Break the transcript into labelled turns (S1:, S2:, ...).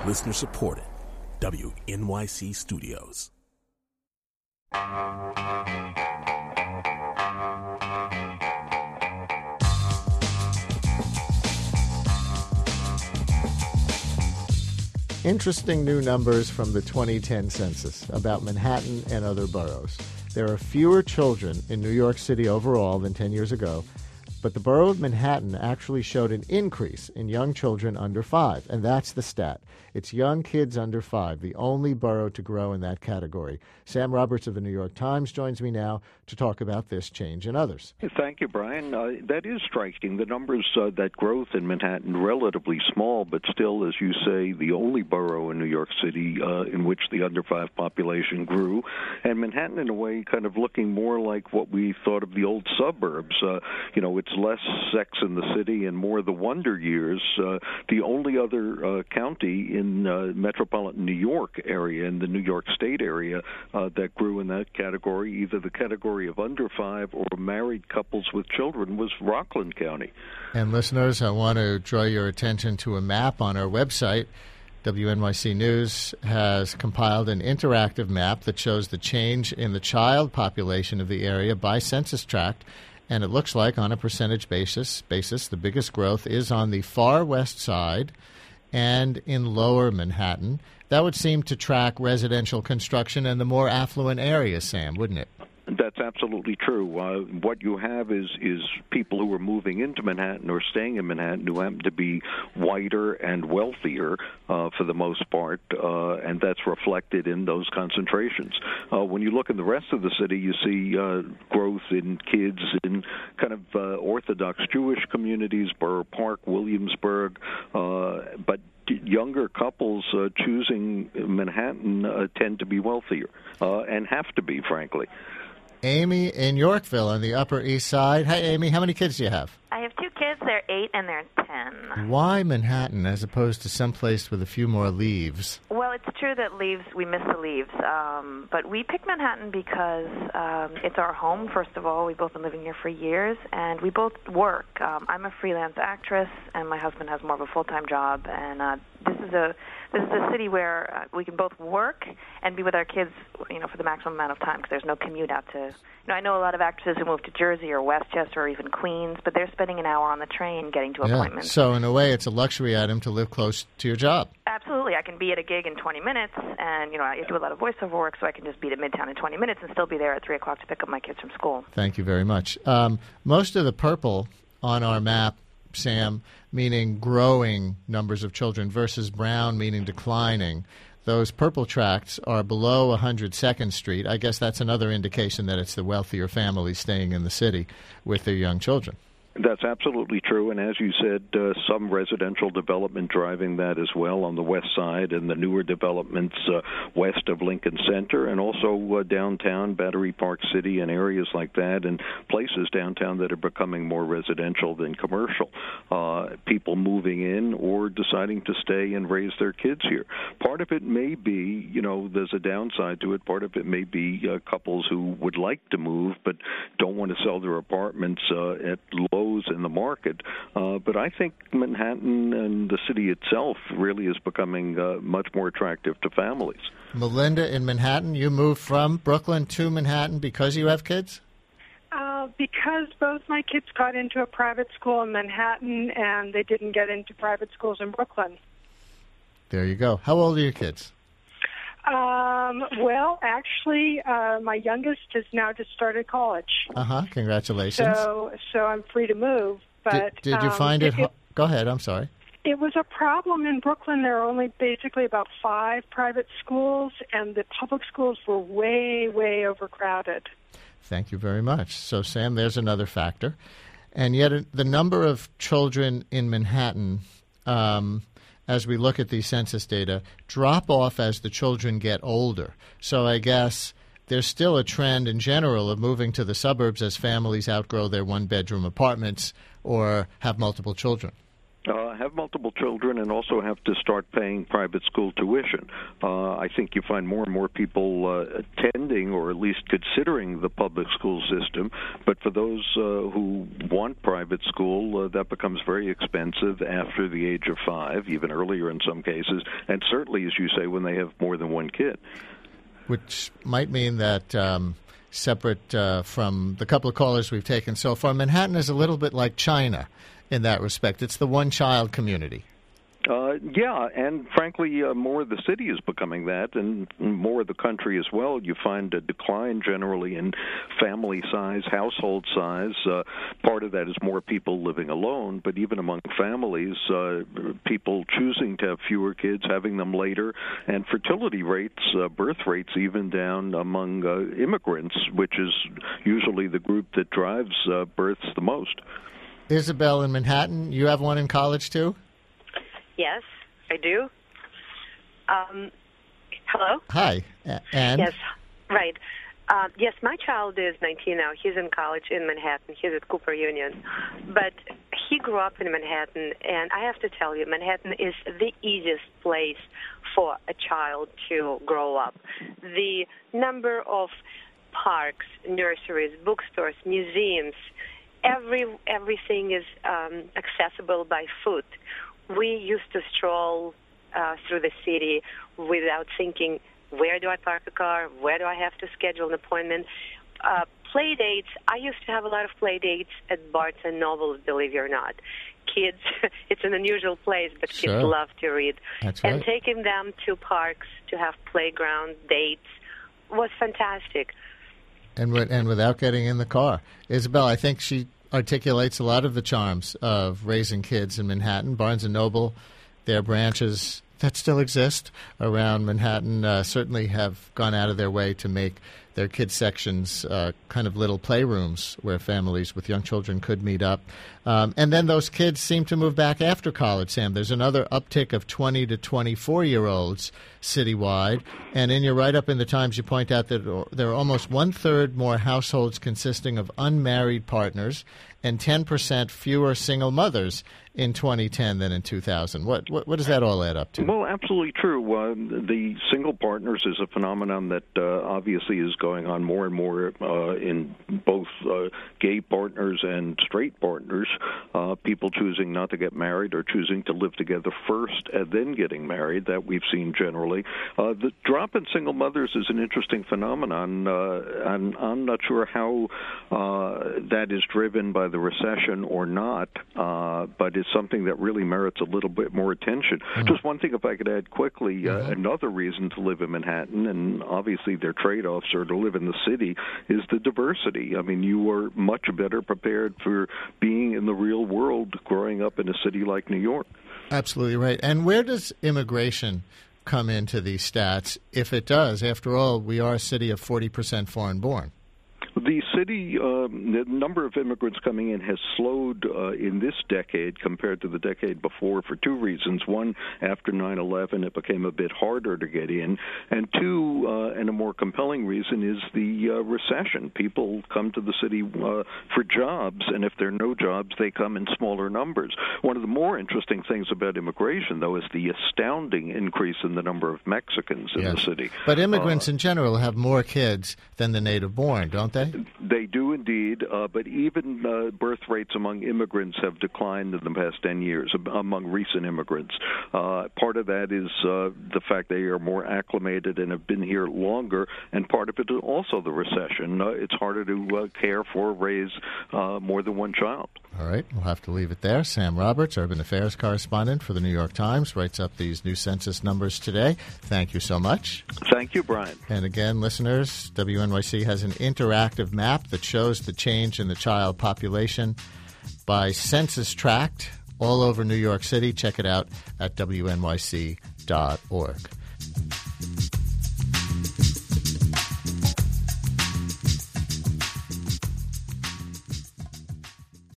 S1: Listener supported. WNYC Studios.
S2: Interesting new numbers from the 2010 census about Manhattan and other boroughs. There are fewer children in New York City overall than 10 years ago, but the borough of Manhattan actually showed an increase in young children under 5, and that's the stat. It's young kids under 5, the only borough to grow in that category. Sam Roberts of the New York Times joins me now to talk about this change and others.
S3: Thank you, Brian. That is striking. The numbers, that growth in Manhattan, relatively small, but still, as you say, the only borough in New York City in which the under 5 population grew. And Manhattan, in a way, kind of looking more like what we thought of the old suburbs. It's less Sex in the City and more the Wonder Years. The only other county in metropolitan New York area, in the New York State area, that grew in that category, either the category of under 5 or married couples with children, was Rockland County.
S2: And listeners, I want to draw your attention to a map on our website. WNYC News has compiled an interactive map that shows the change in the child population of the area by census tract. And it looks like, on a percentage basis, the biggest growth is on the far west side and in lower Manhattan. That would seem to track residential construction in the more affluent areas, Sam, wouldn't it?
S3: That's absolutely true. What you have is people who are moving into Manhattan or staying in Manhattan who happen to be whiter and wealthier for the most part, and that's reflected in those concentrations. When you look in the rest of the city, you see growth in kids in kind of Orthodox Jewish communities, Borough Park, Williamsburg, but younger couples choosing Manhattan tend to be wealthier and have to be, frankly.
S2: Amy in Yorkville on the Upper East Side. Hi, Amy. How many kids do you have?
S4: I have 2 kids. They're 8 and they're 10.
S2: Why Manhattan as opposed to someplace with a few more leaves?
S4: Well, it's true that we miss the leaves. But we picked Manhattan because it's our home, first of all. We've both been living here for years, and we both work. I'm a freelance actress, and my husband has more of a full-time job. And this is a city where we can both work and be with our kids, for the maximum amount of time, because there's no commute out to. I know a lot of actresses who move to Jersey or Westchester or even Queens, but they're spending an hour on the train getting to appointments.
S2: So in a way, it's a luxury item to live close to your job.
S4: Absolutely. I can be at a gig in 20 minutes, and I do a lot of voiceover work, so I can just be at Midtown in 20 minutes and still be there at 3 o'clock to pick up my kids from school.
S2: Thank you very much. Most of the purple on our map, Sam, meaning growing numbers of children, versus brown, meaning declining. Those purple tracts are below 102nd Street. I guess that's another indication that it's the wealthier families staying in the city with their young children.
S3: That's absolutely true, and as you said, some residential development driving that as well on the west side and the newer developments west of Lincoln Center, and also downtown, Battery Park City and areas like that, and places downtown that are becoming more residential than commercial. People moving in or deciding to stay and raise their kids here. Part of it may be, there's a downside to it. Part of it may be couples who would like to move but don't want to sell their apartments at low in the market, but I think Manhattan and the city itself really is becoming much more attractive to families.
S2: Melinda in Manhattan, you moved from Brooklyn to Manhattan because you have kids?
S5: Because both my kids got into a private school in Manhattan and they didn't get into private schools in Brooklyn.
S2: There you go. How old are your kids?
S5: Well, actually, my youngest has now just started college.
S2: Congratulations.
S5: So I'm free to move. But
S2: did you find it? Go ahead. I'm sorry.
S5: It was a problem in Brooklyn. There are only basically about 5 private schools, and the public schools were way, way overcrowded.
S2: Thank you very much. So, Sam, there's another factor. And yet the number of children in Manhattan, as we look at these census data, drop off as the children get older. So I guess there's still a trend in general of moving to the suburbs as families outgrow their one-bedroom apartments or have multiple children.
S3: have multiple children and also have to start paying private school tuition. I think you find more and more people attending or at least considering the public school system, but for those who want private school, that becomes very expensive after the age of 5, even earlier in some cases, and certainly, as you say, when they have more than one kid.
S2: Which might mean that separate from the couple of callers we've taken so far, Manhattan is a little bit like China in that respect. It's the one-child community.
S3: Yeah, and frankly, more of the city is becoming that, and more of the country as well. You find a decline generally in family size, household size. Part of that is more people living alone, but even among families, people choosing to have fewer kids, having them later, and fertility rates, birth rates even down among immigrants, which is usually the group that drives births the most.
S2: Isabel in Manhattan, you have one in college too?
S6: Yes, I do. Hello?
S2: Hi. And?
S6: Yes, right. Yes, my child is 19 now. He's in college in Manhattan. He's at Cooper Union. But he grew up in Manhattan, and I have to tell you, Manhattan is the easiest place for a child to grow up. The number of parks, nurseries, bookstores, museums, everything is accessible by foot. We used to stroll through the city without thinking, where do I park a car? Where do I have to schedule an appointment? Play dates. I used to have a lot of play dates at Barnes & Noble, believe it or not. Kids, it's an unusual place, but kids love to read.
S2: That's right.
S6: And taking them to parks to have playground dates was fantastic.
S2: And without getting in the car. Isabel, I think she articulates a lot of the charms of raising kids in Manhattan. Barnes & Noble, their branches that still exist around Manhattan, certainly have gone out of their way to make their kids' sections kind of little playrooms where families with young children could meet up. And then those kids seem to move back after college, Sam. There's another uptick of 20 to 24-year-olds citywide. And in your write-up in the Times, you point out that there are almost one-third more households consisting of unmarried partners and 10% fewer single mothers in 2010 than in 2000. What does that all add up to?
S3: Well, absolutely true. The single partners is a phenomenon that obviously is going on more and more in both gay partners and straight partners, people choosing not to get married or choosing to live together first and then getting married, that we've seen generally. The drop in single mothers is an interesting phenomenon. I'm not sure how that is driven by the recession or not, but it's something that really merits a little bit more attention. Mm-hmm. Just one thing, if I could add quickly, another reason to live in Manhattan, and obviously their trade-offs are to live in the city, is the diversity. I mean, you are much better prepared for being in the real world growing up in a city like New York.
S2: Absolutely right. And where does immigration come into these stats, if it does? After all, we are a city of 40% foreign-born.
S3: The city, the number of immigrants coming in has slowed in this decade compared to the decade before for two reasons. One, after 9/11, it became a bit harder to get in. And two, and a more compelling reason, is the recession. People come to the city for jobs, and if there are no jobs, they come in smaller numbers. One of the more interesting things about immigration, though, is the astounding increase in the number of Mexicans in the city.
S2: But immigrants in general have more kids than the native-born, don't they?
S3: They do indeed, but even birth rates among immigrants have declined in the past 10 years, among recent immigrants. Part of that is the fact they are more acclimated and have been here longer, and part of it is also the recession. It's harder to care for, raise more than one child.
S2: All right, we'll have to leave it there. Sam Roberts, Urban Affairs correspondent for the New York Times, writes up these new census numbers today. Thank you so much.
S3: Thank you, Brian.
S2: And again, listeners, WNYC has an interactive map that shows the change in the child population by census tract all over New York City. Check it out at WNYC.org.